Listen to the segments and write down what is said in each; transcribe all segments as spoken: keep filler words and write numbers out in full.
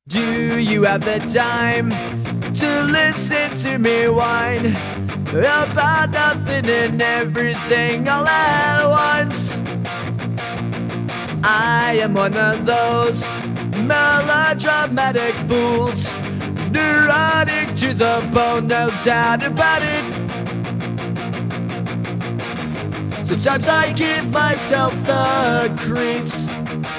Do you have the time to listen to me whine about nothing and everything all at once? I am one of those melodramatic fools, neurotic to the bone, no doubt about it. Sometimes I give myself the creeps.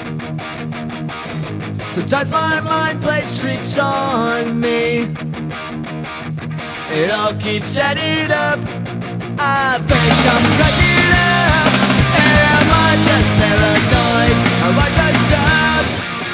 Sometimes my mind plays tricks on me. It all keeps adding up. I think I'm cracking up. Am I just paranoid? Am I just up?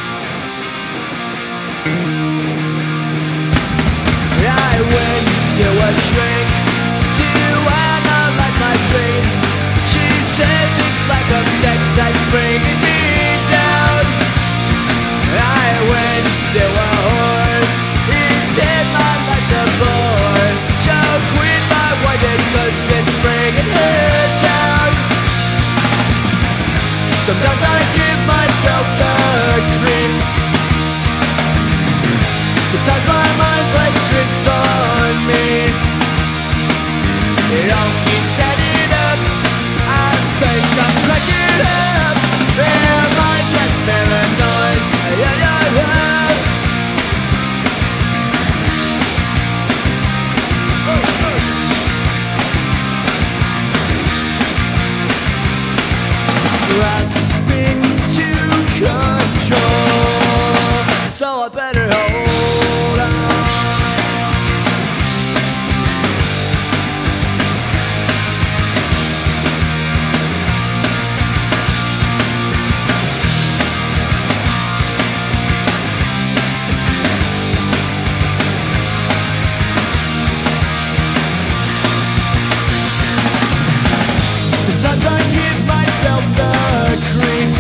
I went to a shrink to analyze my dreams. She says it's like a sex that's bringing me down. I went to a whore. He said my life's a bore. Choke queen, my white cause it's bringing her down. Sometimes I give myself the creeps. Sometimes my mind plays tricks on me. It all keeps adding up. I think I'm cracking up. Am I just paranoid? Yeah, yeah, yeah. Grasping to control, so I better hold on. Sometimes I give myself the creeps.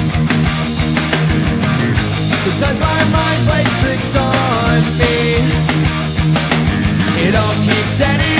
Sometimes my mind plays tricks on me. It all keeps ending.